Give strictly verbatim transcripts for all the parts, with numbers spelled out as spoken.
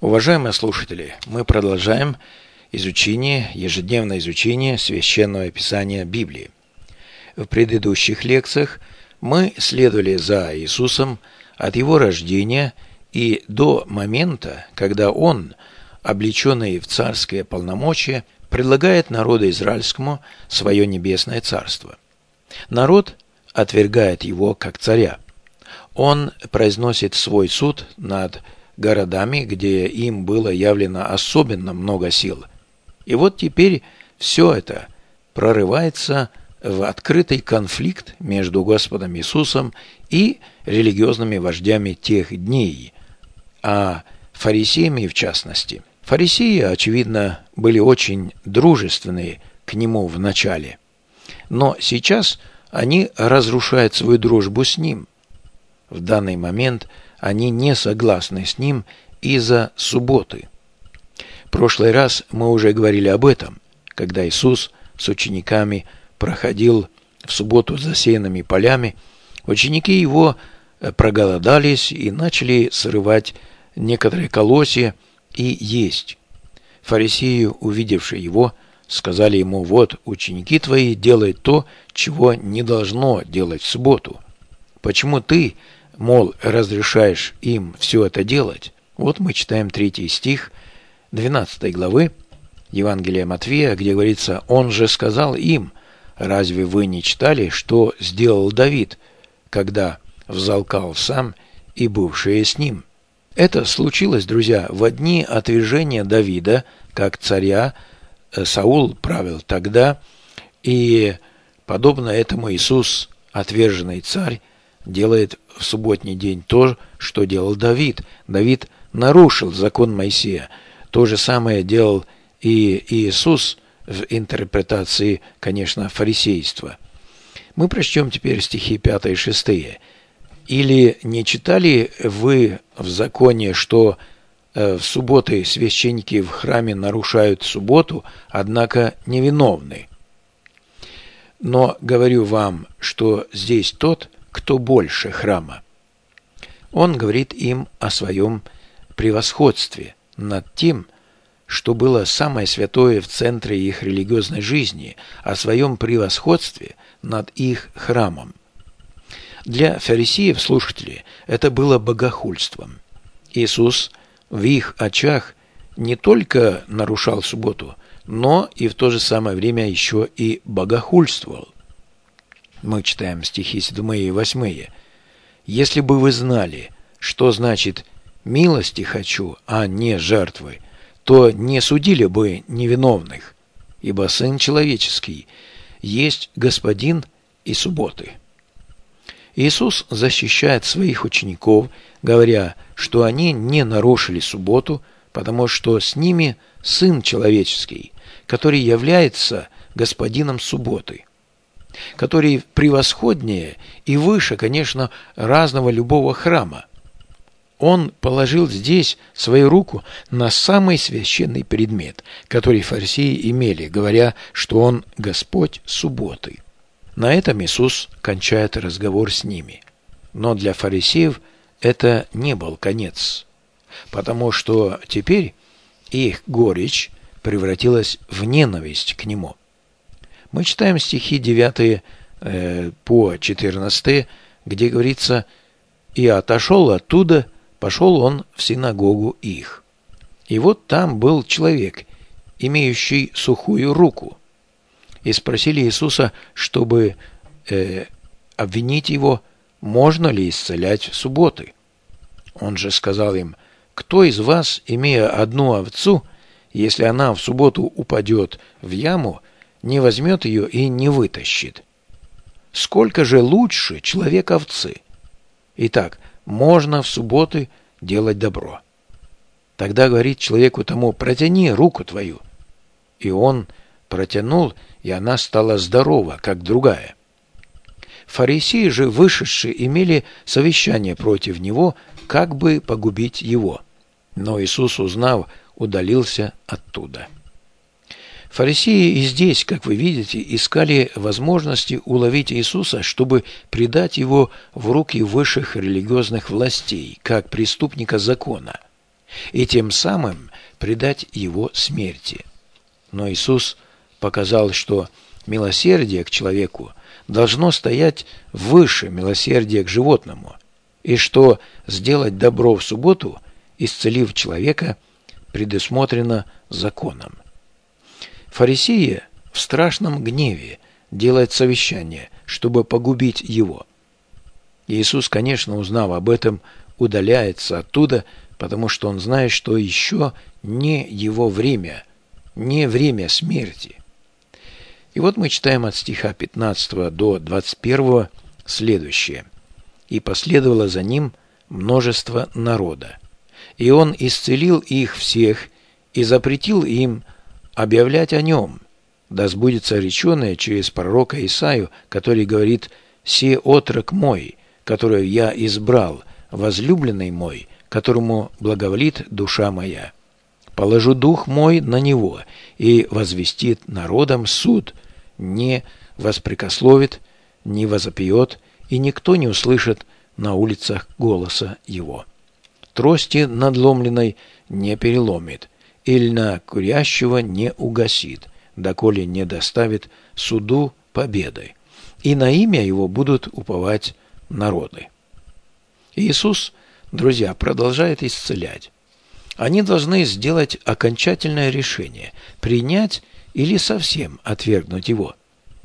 Уважаемые слушатели, мы продолжаем изучение, ежедневное изучение Священного Писания Библии. В предыдущих лекциях мы следовали за Иисусом от Его рождения и до момента, когда Он, облеченный в царское полномочие, предлагает народу израильскому свое небесное царство. Народ отвергает Его как царя. Он произносит свой суд над городами, где им было явлено особенно много сил. И вот теперь все это прорывается в открытый конфликт между Господом Иисусом и религиозными вождями тех дней, а фарисеями в частности. Фарисеи, очевидно, были очень дружественны к Нему в начале, но сейчас они разрушают свою дружбу с Ним. В данный момент они не согласны с Ним из-за субботы. В прошлый раз мы уже говорили об этом, когда Иисус с учениками проходил в субботу засеянными полями. Ученики Его проголодались и начали срывать некоторые колосья и есть. Фарисеи, увидевшие Его, сказали Ему: «Вот, ученики Твои делают то, чего не должно делать в субботу. Почему Ты, мол, разрешаешь им все это делать?» Вот мы читаем третий стих двенадцатой главы Евангелия Матфея, где говорится: «Он же сказал им: разве вы не читали, что сделал Давид, когда взалкал сам и бывшие с ним?» Это случилось, друзья, в дни отвержения Давида как царя. Саул правил тогда, и подобно этому Иисус, отверженный царь, делает в субботний день то, что делал Давид. Давид нарушил закон Моисея. То же самое делал и Иисус в интерпретации, конечно, фарисейства. Мы прочтем теперь стихи пятый и шестой. «Или не читали вы в законе, что в субботы священники в храме нарушают субботу, однако невиновны? Но говорю вам, что здесь тот, кто больше храма». Он говорит им о своем превосходстве над тем, что было самое святое в центре их религиозной жизни, о своем превосходстве над их храмом. Для фарисеев, слушатели, это было богохульством. Иисус в их очах не только нарушал субботу, но и в то же самое время еще и богохульствовал. Мы читаем стихи седьмые и восьмые. «Если бы вы знали, что значит «милости хочу, а не жертвы», то не судили бы невиновных, ибо Сын Человеческий есть Господин и субботы». Иисус защищает своих учеников, говоря, что они не нарушили субботу, потому что с ними Сын Человеческий, который является Господином субботы, который превосходнее и выше, конечно, разного любого храма. Он положил здесь свою руку на самый священный предмет, который фарисеи имели, говоря, что Он Господь субботы. На этом Иисус кончает разговор с ними. Но для фарисеев это не был конец, потому что теперь их горечь превратилась в ненависть к Нему. Мы читаем стихи девятые э, по четырнадцатые, где говорится: «И отошел оттуда, пошел он в синагогу их. И вот там был человек, имеющий сухую руку. И спросили Иисуса, чтобы э, обвинить Его, можно ли исцелять в субботы. Он же сказал им: кто из вас, имея одну овцу, если она в субботу упадет в яму, не возьмет ее и не вытащит? Сколько же лучше человек овцы? Итак, можно в субботы делать добро. Тогда говорит человеку тому: протяни руку твою. И он протянул, и она стала здорова, как другая. Фарисеи же, вышедшие, имели совещание против него, как бы погубить его. Но Иисус, узнав, удалился оттуда. Фарисеи и здесь, как вы видите, искали возможности уловить Иисуса, чтобы предать его в руки высших религиозных властей, как преступника закона. и тем самым предать его смерти. Но Иисус показал, что милосердие к человеку должно стоять выше милосердия к животному, и что сделать добро в субботу, исцелив человека, предусмотрено законом. Фарисеи в страшном гневе делают совещание, чтобы погубить его. Иисус, конечно, узнав об этом, удаляется оттуда, потому что он знает, что еще не его время, не время смерти. И вот мы читаем от стиха пятнадцатого до двадцать первого следующее. «И последовало за ним множество народа, и он исцелил их всех и запретил им объявлять о нем, да сбудется реченое через пророка Исаию, который говорит: «Се отрок мой, которого я избрал, возлюбленный мой, которому благоволит душа моя. Положу дух мой на него, и возвестит народам суд, не воспрекословит, не возопьет, и никто не услышит на улицах голоса его. Трости надломленной не переломит, или на курящего не угасит, доколе не доставит суду победы, и на имя его будут уповать народы». Иисус, друзья, продолжает исцелять. Они должны сделать окончательное решение, принять или совсем отвергнуть его.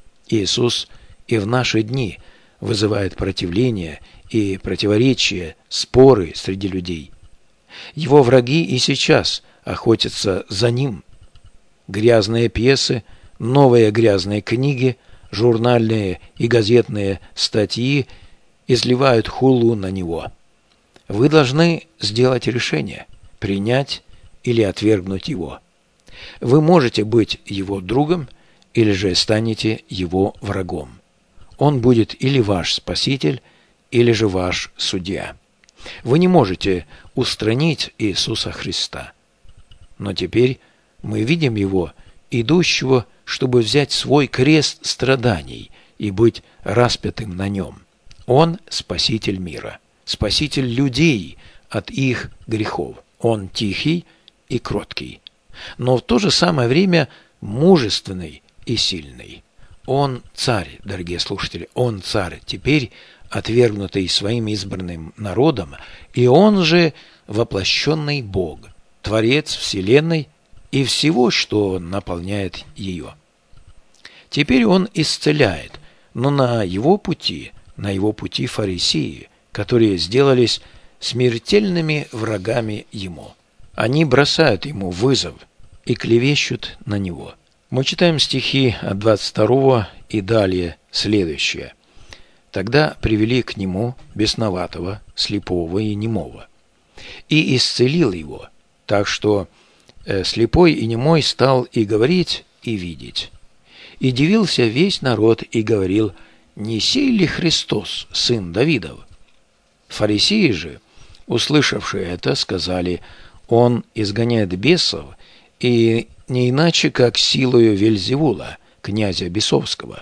Иисус и в наши дни вызывает противление и противоречия, споры среди людей. Его враги и сейчас охотятся за ним. Грязные пьесы, новые грязные книги, журнальные и газетные статьи изливают хулу на него. Вы должны сделать решение, принять или отвергнуть его. Вы можете быть его другом, или же станете его врагом. Он будет или ваш спаситель, или же ваш судья. Вы не можете устранить Иисуса Христа. Но теперь мы видим его, идущего, чтобы взять свой крест страданий и быть распятым на нем. Он спаситель мира, спаситель людей от их грехов. Он тихий и кроткий, но в то же самое время мужественный и сильный. Он царь, дорогие слушатели, он царь, теперь отвергнутый своим избранным народом, и он же воплощенный Бог, Творец вселенной и всего, что наполняет ее. Теперь он исцеляет, но на его пути, на его пути фарисеи, которые сделались смертельными врагами ему. Они бросают ему вызов и клевещут на него. Мы читаем стихи от двадцать второго и далее следующее. «Тогда привели к нему бесноватого, слепого и немого, и исцелил его, так что э, слепой и немой стал и говорить, и видеть. И дивился весь народ и говорил: не сей ли Христос, сын Давидов? Фарисеи же, услышавшие это, сказали: он изгоняет бесов, и не иначе, как силою Вельзевула, князя бесовского.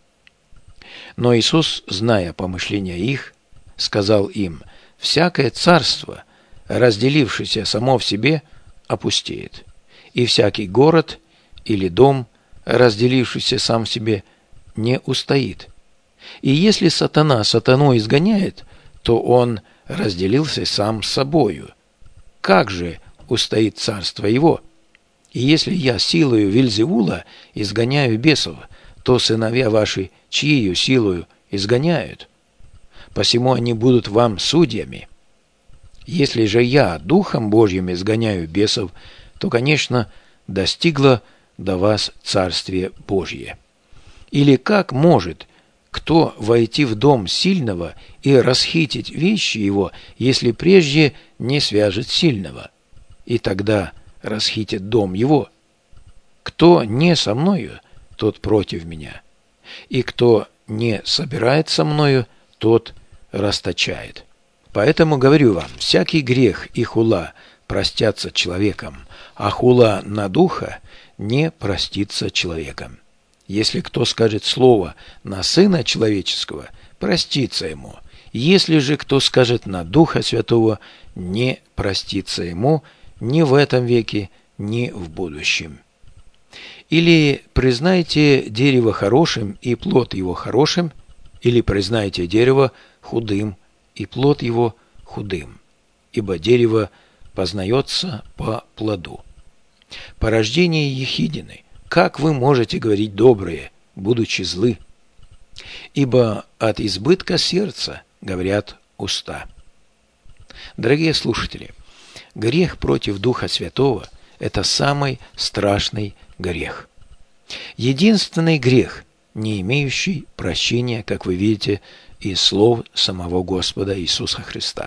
Но Иисус, зная помышления их, сказал им: всякое царство, разделившееся само в себе, опустеет, и всякий город или дом, разделившийся сам в себе, не устоит. И если сатана сатану изгоняет, то он разделился сам с собою. Как же устоит царство его? И если я силою Вельзевула изгоняю бесов, то сыновья ваши чьею силою изгоняют? Посему они будут вам судьями. Если же я Духом Божьим изгоняю бесов, то, конечно, достигло до вас Царствие Божье. Или как может кто войти в дом сильного и расхитить вещи его, если прежде не свяжет сильного, и тогда расхитит дом его? Кто не со мною, тот против меня, и кто не собирает со мною, тот расточает. Поэтому говорю вам, всякий грех и хула простятся человеком, а хула на духа не простится человеком. Если кто скажет слово на Сына Человеческого, простится ему. Если же кто скажет на Духа Святого, не простится ему, ни в этом веке, ни в будущем. Или признайте дерево хорошим и плод его хорошим, или признайте дерево худым и плод его худым, ибо дерево познается по плоду. Порождение ехидины. Как вы можете говорить доброе, будучи злы? Ибо от избытка сердца говорят уста. Дорогие слушатели, грех против Духа Святого – это самый страшный грех. Единственный грех, не имеющий прощения, как вы видите, из слов самого Господа Иисуса Христа.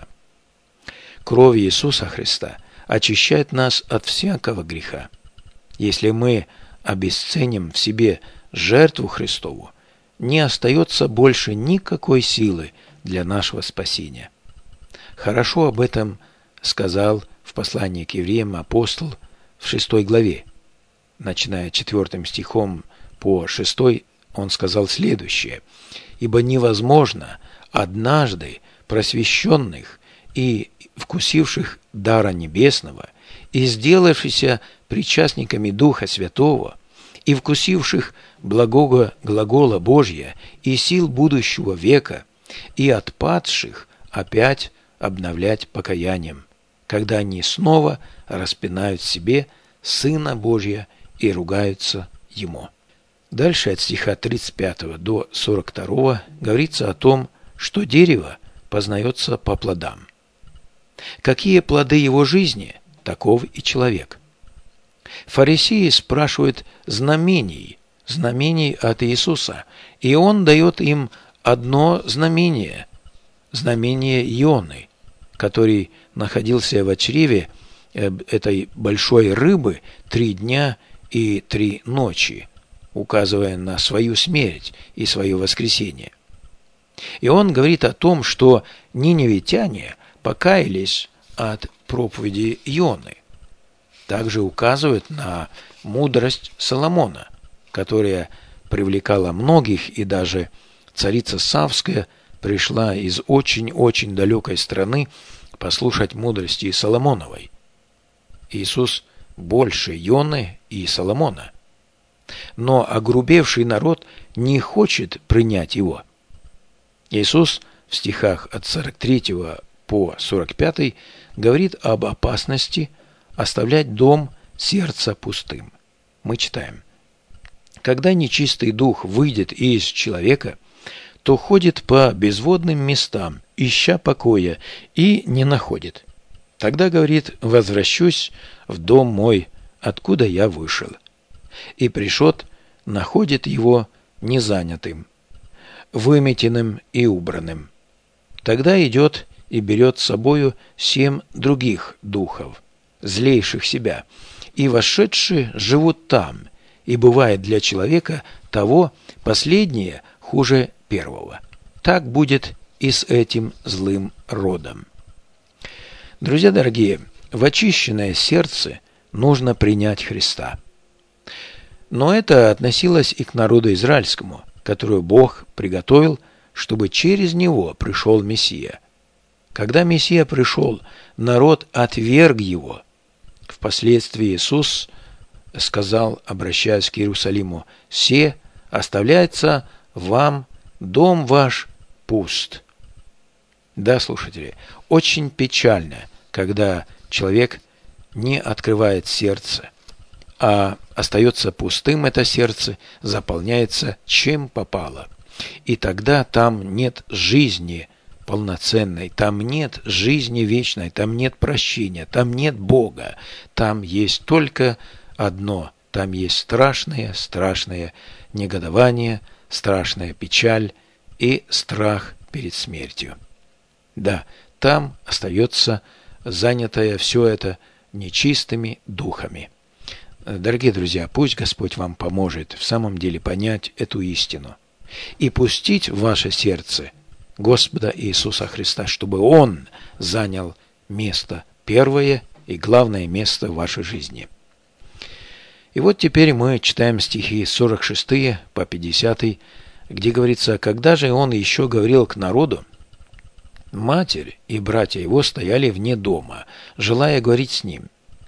Кровь Иисуса Христа очищает нас от всякого греха. Если мы обесценим в себе жертву Христову, не остается больше никакой силы для нашего спасения. Хорошо об этом сказал в послании к евреям апостол в шестой главе. Начиная четвертым стихом по шестой, он сказал следующее: «Ибо невозможно однажды просвещенных и вкусивших дара небесного и сделавшихся причастниками Духа Святого и вкусивших благого глагола Божия и сил будущего века и отпадших опять обновлять покаянием, когда они снова распинают в себе Сына Божия и ругаются Ему». Дальше от стиха тридцать пятого до сорок второго говорится о том, что дерево познается по плодам. Какие плоды его жизни, таков и человек. Фарисеи спрашивают знамений, знамений от Иисуса, и Он дает им одно знамение, знамение Ионы, который находился в чреве этой большой рыбы три дня и три ночи, указывая на свою смерть и свое воскресение. И он говорит о том, что ниневитяне покаялись от проповеди Ионы. Также указывает на мудрость Соломона, которая привлекала многих, и даже царица Савская пришла из очень-очень далекой страны послушать мудрости Соломоновой. Иисус больше Ионы и Соломона. Но огрубевший народ не хочет принять его. Иисус в стихах от сорок третьего по сорок пятый говорит об опасности оставлять дом сердца пустым. Мы читаем: «Когда нечистый дух выйдет из человека, то ходит по безводным местам, ища покоя, и не находит. Тогда говорит: возвращусь в дом мой, откуда я вышел. И пришед, находит его незанятым, выметенным и убранным. Тогда идет и берет с собою семь других духов, злейших себя, и вошедшие живут там, и бывает для человека того последнее хуже первого. Так будет и с этим злым родом». Друзья дорогие, в очищенное сердце нужно принять Христа. Но это относилось и к народу израильскому, которую Бог приготовил, чтобы через него пришел Мессия. Когда Мессия пришел, народ отверг его. Впоследствии Иисус сказал, обращаясь к Иерусалиму: «Се оставляется вам дом ваш пуст». Да, слушатели, очень печально, когда человек не открывает сердце, а остается пустым это сердце, заполняется чем попало. И тогда там нет жизни полноценной, там нет жизни вечной, там нет прощения, там нет Бога, там есть только одно, там есть страшное, страшное негодование, страшная печаль и страх перед смертью. Да, там остается занятое все это нечистыми духами. Дорогие друзья, пусть Господь вам поможет в самом деле понять эту истину и пустить в ваше сердце Господа Иисуса Христа, чтобы Он занял место первое и главное место в вашей жизни. И вот теперь мы читаем стихи сорок шестой по пятидесятый, где говорится: «Когда же он еще говорил к народу, матерь и братья его стояли вне дома, желая говорить с ним.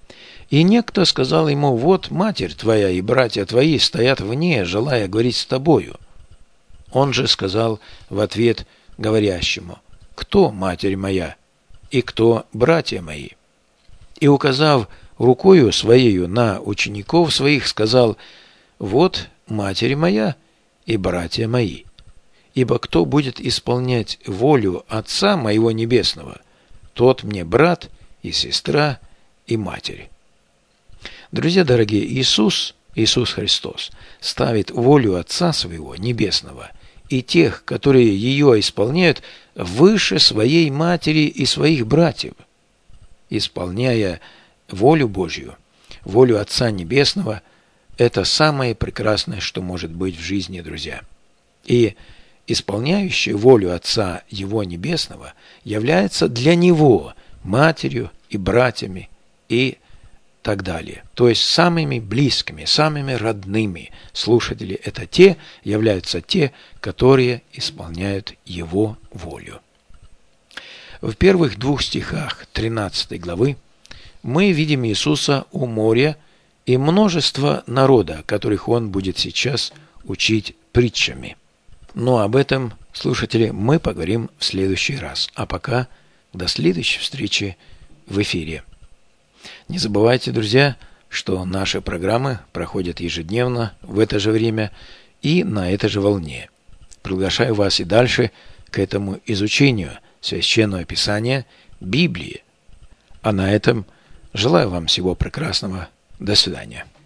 И некто сказал ему: «Вот матерь твоя и братья твои стоят вне, желая говорить с тобою». Он же сказал в ответ говорящему: «Кто матерь моя и кто братья мои?» И, указав рукою своею на учеников своих, сказал: «Вот матерь моя и братья мои. Ибо кто будет исполнять волю Отца моего Небесного, тот мне брат и сестра и матерь». Друзья дорогие, Иисус, Иисус Христос, ставит волю Отца Своего Небесного и тех, которые ее исполняют, выше своей матери и своих братьев. Исполняя волю Божью, волю Отца Небесного, это самое прекрасное, что может быть в жизни, друзья. И исполняющий волю Отца Его Небесного является для Него матерью и братьями и так далее. То есть самыми близкими, самыми родными слушатели – это те, являются те, которые исполняют Его волю. В первых двух стихах тринадцатой главы мы видим Иисуса у моря и множество народа, которых Он будет сейчас учить притчами. Но об этом, слушатели, мы поговорим в следующий раз. А пока до следующей встречи в эфире. Не забывайте, друзья, что наши программы проходят ежедневно в это же время и на этой же волне. Приглашаю вас и дальше к этому изучению Священного Писания, Библии. А на этом желаю вам всего прекрасного. До свидания.